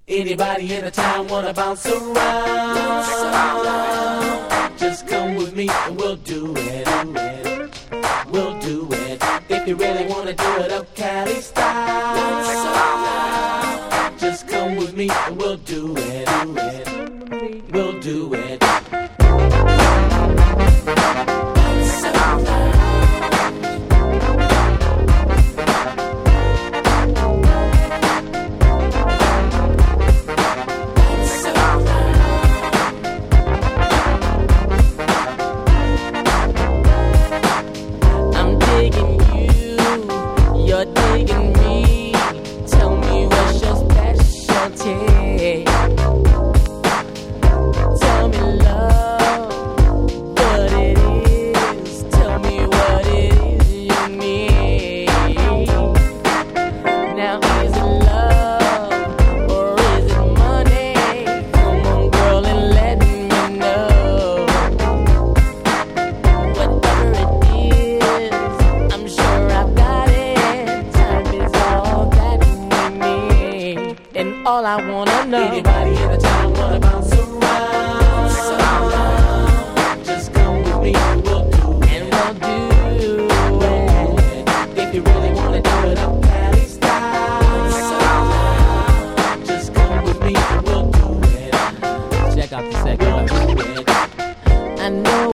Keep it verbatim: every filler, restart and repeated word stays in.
Anybody in the town wanna bounce around? Just come with me and we'll do it. We'll do it. If you really wanna do it up Cali style, just come with me and we'll do it. We'll do it. All I wanna know. Anybody in